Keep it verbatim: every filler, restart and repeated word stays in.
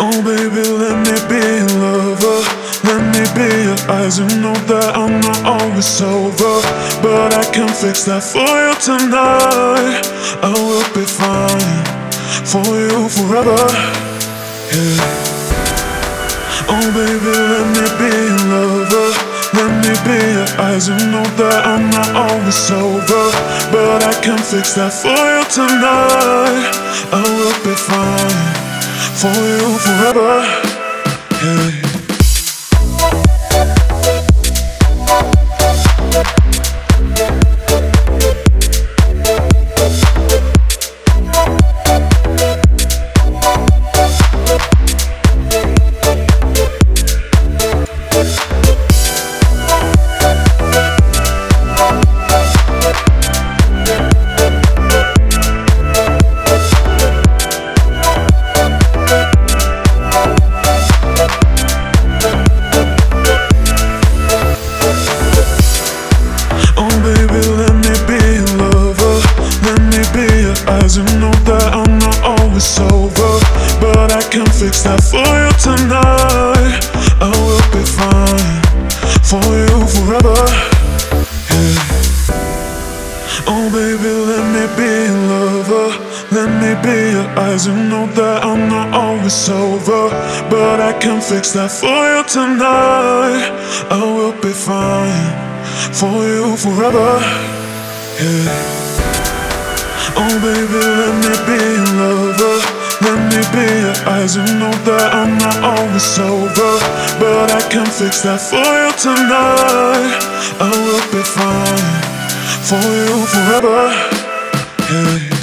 Oh baby, let me be your lover. Let me be your eyes. You know that I'm not always sober, but I can fix that for you tonight. I will be fine for you forever, yeah. Oh baby, let me be your lover. Let me be your eyes. You know that I'm not always sober, but I can fix that for you tonight. I will be fine for you forever, yeah. You know that I'm not always sober, but I can fix that for you tonight. I will be fine for you forever, yeah. Oh baby, let me be your lover. Let me be your eyes. You know that I'm not always sober, but I can fix that for you tonight. I will be fine for you forever, yeah. Oh baby, let me be your lover. Let me be your eyes. You know that I'm not always sober, but I can fix that for you tonight. I will be fine for you forever, yeah.